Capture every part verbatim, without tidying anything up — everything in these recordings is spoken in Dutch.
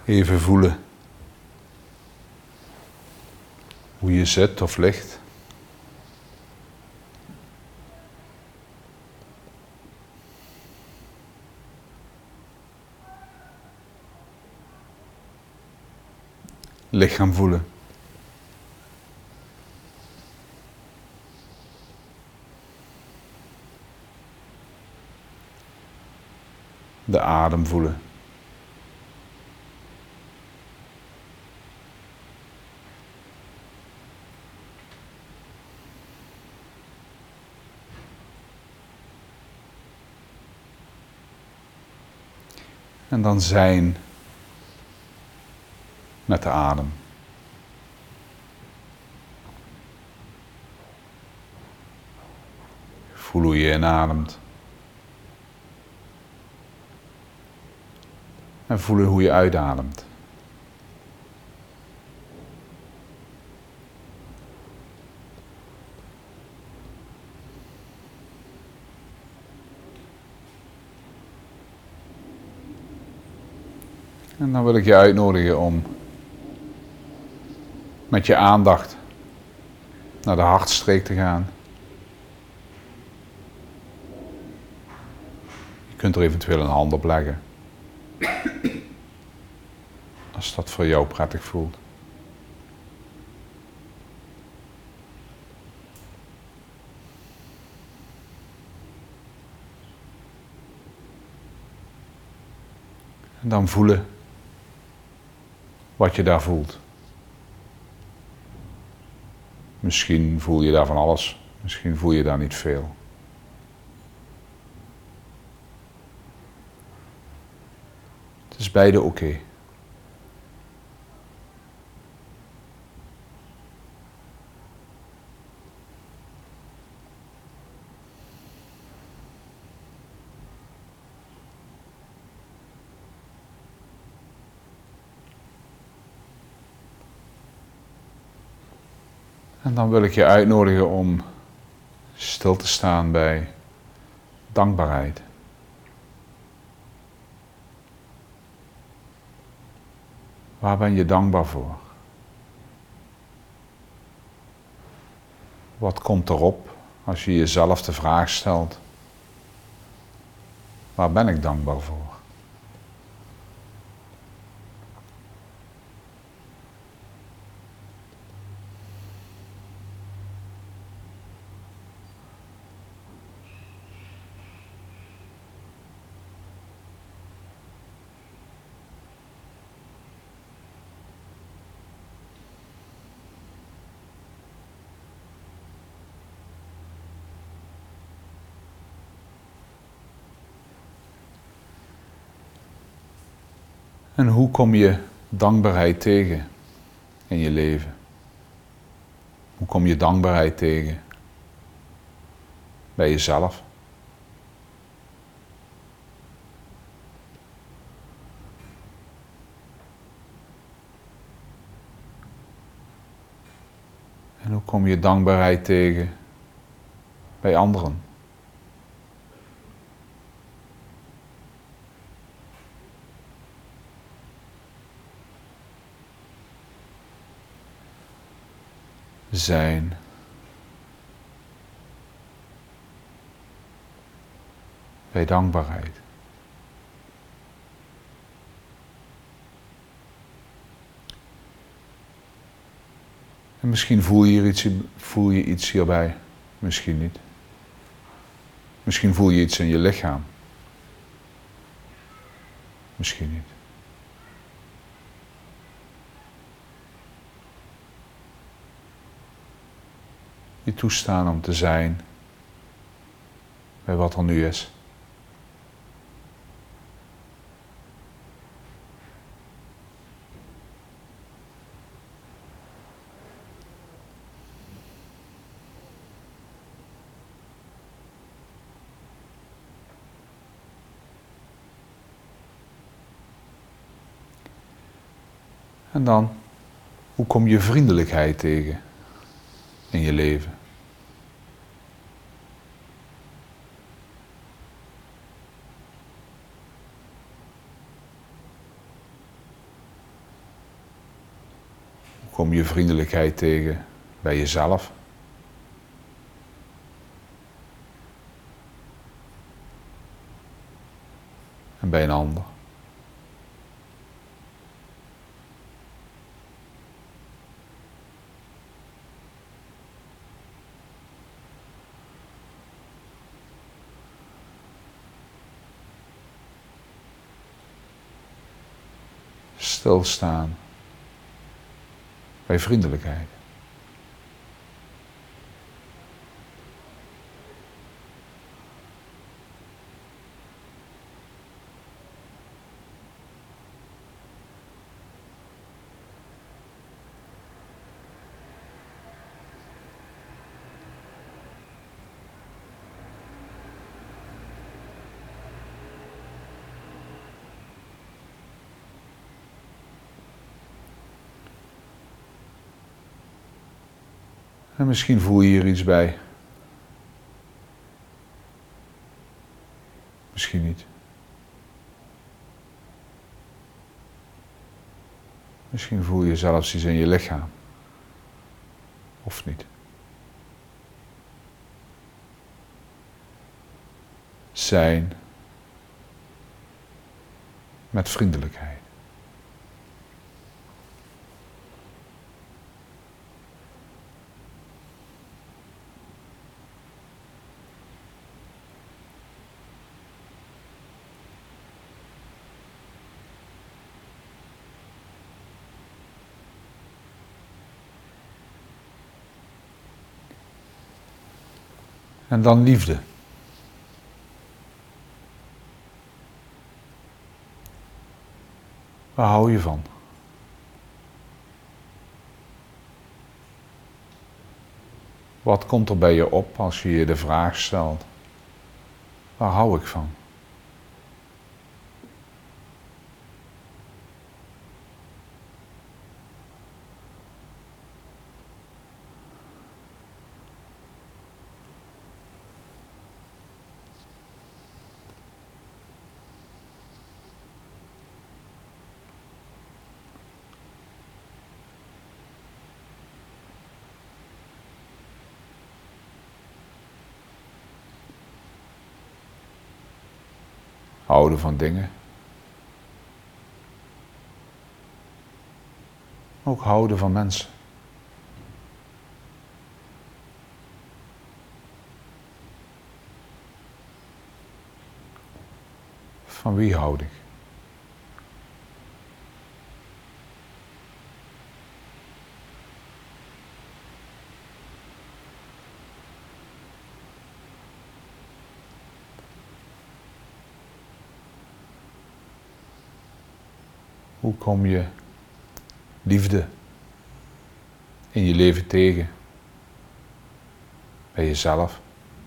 Even voelen hoe je zit of ligt. Lichaam voelen. De adem voelen. En dan zijn met de adem. Voel hoe je inademt. En voelen hoe je uitademt. En dan wil ik je uitnodigen om met je aandacht naar de hartstreek te gaan. Je kunt er eventueel een hand op leggen. Als dat voor jou prettig voelt. En dan voelen wat je daar voelt. Misschien voel je daar van alles, misschien voel je daar niet veel. Het is beide oké. Okay. En dan wil ik je uitnodigen om stil te staan bij dankbaarheid. Waar ben je dankbaar voor? Wat komt erop als je jezelf de vraag stelt: waar ben ik dankbaar voor? En hoe kom je dankbaarheid tegen in je leven? Hoe kom je dankbaarheid tegen bij jezelf? En hoe kom je dankbaarheid tegen bij anderen? Zijn. Bij dankbaarheid. En misschien voel je, hier iets, voel je iets hierbij, misschien niet. Misschien voel je iets in je lichaam. Misschien niet. Je toestaan om te zijn bij wat er nu is. En dan, hoe kom je vriendelijkheid tegen in je leven? kom je vriendelijkheid tegen bij jezelf? En bij een ander? Stilstaan bij vriendelijkheid. En misschien voel je hier iets bij. Misschien niet. Misschien voel je zelfs iets in je lichaam. Of niet. Zijn met vriendelijkheid. En dan liefde. Waar hou je van? Wat komt er bij je op als je je de vraag stelt: waar hou ik van? Houden van dingen. Ook houden van mensen. Van wie houd ik? Hoe kom je liefde in je leven tegen? Bij jezelf?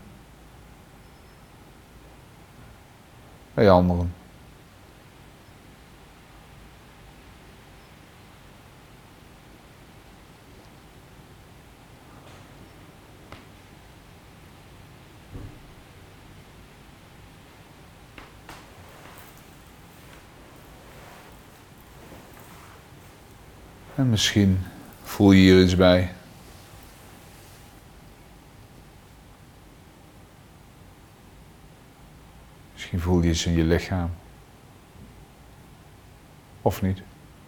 Bij anderen? En misschien voel je hier iets bij. Misschien voel je iets in je lichaam. Of niet.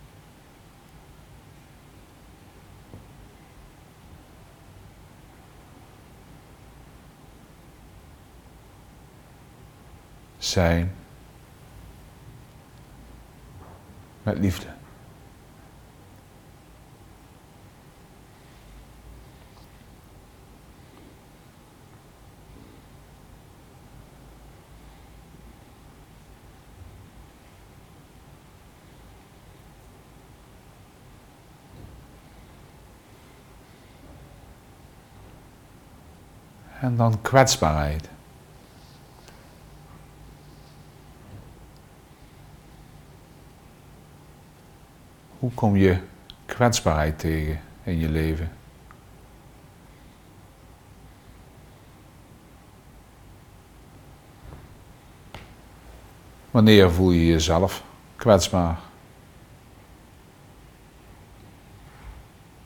Zijn met liefde. En dan kwetsbaarheid. Hoe kom je kwetsbaarheid tegen in je leven? Wanneer voel je jezelf kwetsbaar?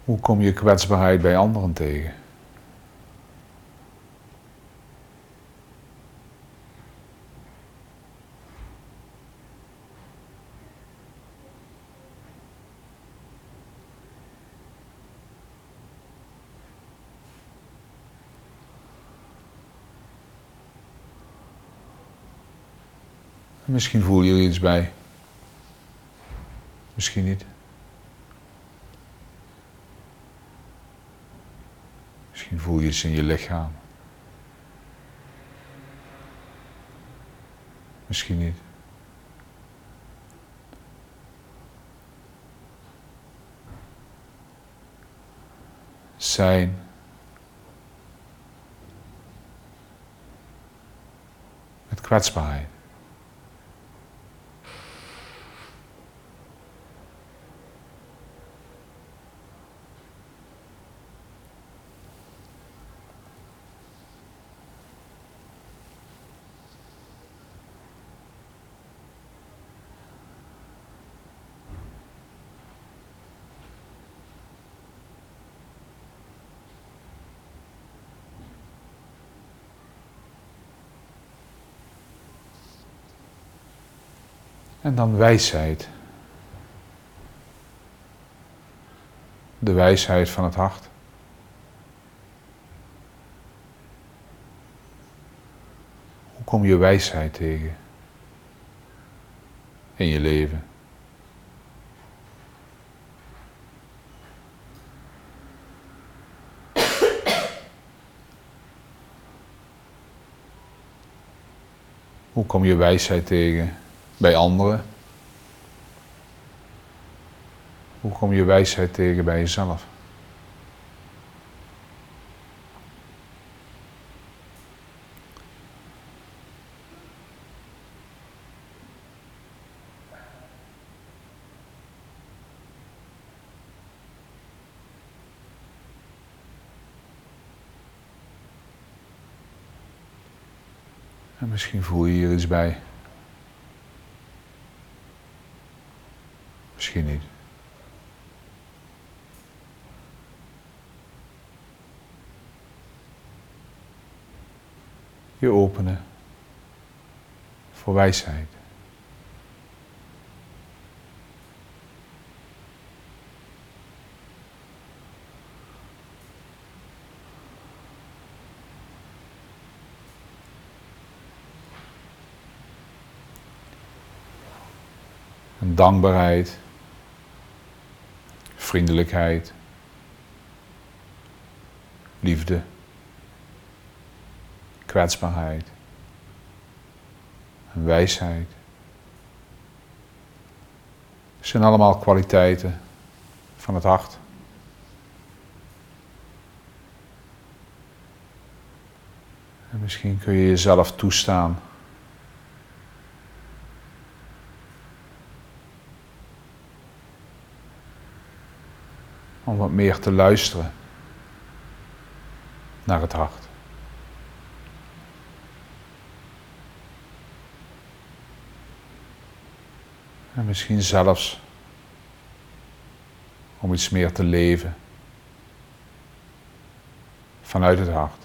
Hoe kom je kwetsbaarheid bij anderen tegen? Misschien voel je er iets bij. Misschien niet. Misschien voel je iets in je lichaam. Misschien niet. Zijn. Met kwetsbaarheid. En dan wijsheid. De wijsheid van het hart. Hoe kom je wijsheid tegen in je leven? Hoe kom je wijsheid tegen bij anderen? Hoe kom je wijsheid tegen bij jezelf? En misschien voel je hier iets bij. Misschien niet. Je openen voor wijsheid. En dankbaarheid, vriendelijkheid, liefde, kwetsbaarheid en wijsheid. Het zijn allemaal kwaliteiten van het hart. En misschien kun je jezelf toestaan om wat meer te luisteren naar het hart. En misschien zelfs om iets meer te leven vanuit het hart.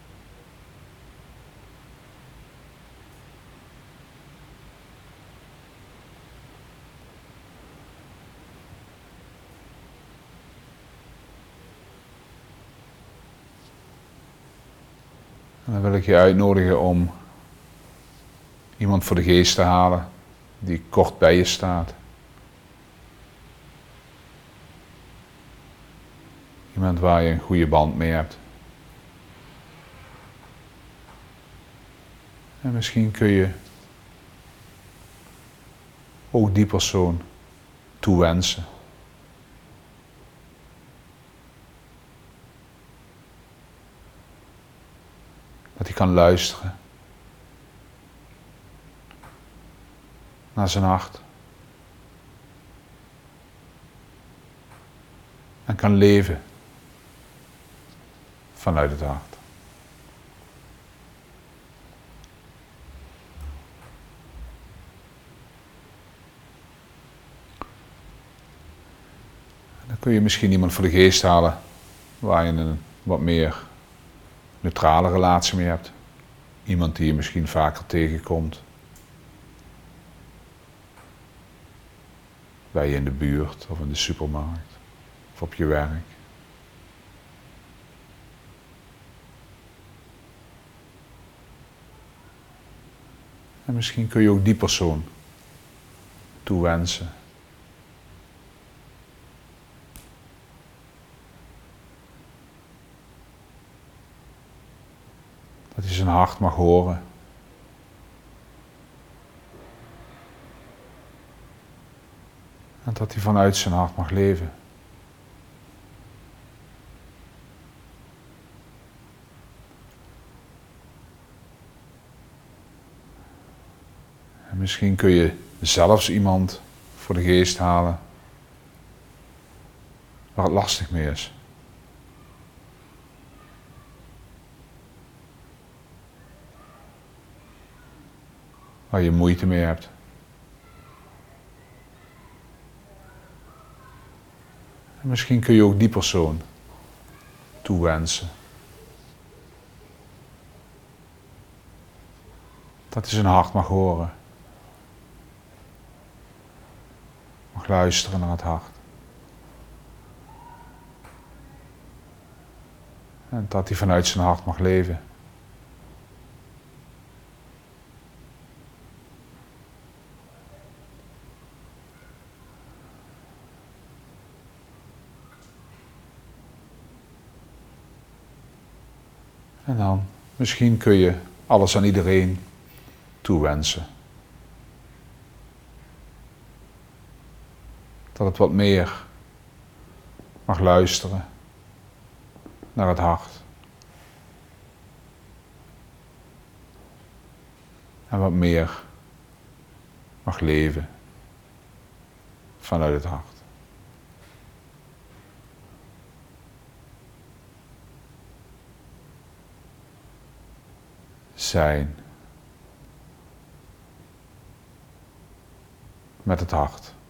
En dan wil ik je uitnodigen om iemand voor de geest te halen die kort bij je staat. Iemand waar je een goede band mee hebt. En misschien kun je ook die persoon toewensen. Dat hij kan luisteren naar zijn hart. En kan leven vanuit het hart. Dan kun je misschien iemand voor de geest halen waar je een wat meer neutrale relatie mee hebt. Iemand die je misschien vaker tegenkomt. Bij je in de buurt of in de supermarkt of op je werk. En misschien kun je ook die persoon toewensen. Dat hij zijn hart mag horen. En dat hij vanuit zijn hart mag leven. En misschien kun je zelfs iemand voor de geest halen waar het lastig mee is. Waar je moeite mee hebt. En misschien kun je ook die persoon toewensen. Dat hij zijn hart mag horen. Mag luisteren naar het hart. En dat hij vanuit zijn hart mag leven. En dan, misschien kun je alles aan iedereen toewensen. Dat het wat meer mag luisteren naar het hart. En wat meer mag leven vanuit het hart. Zijn met het hart.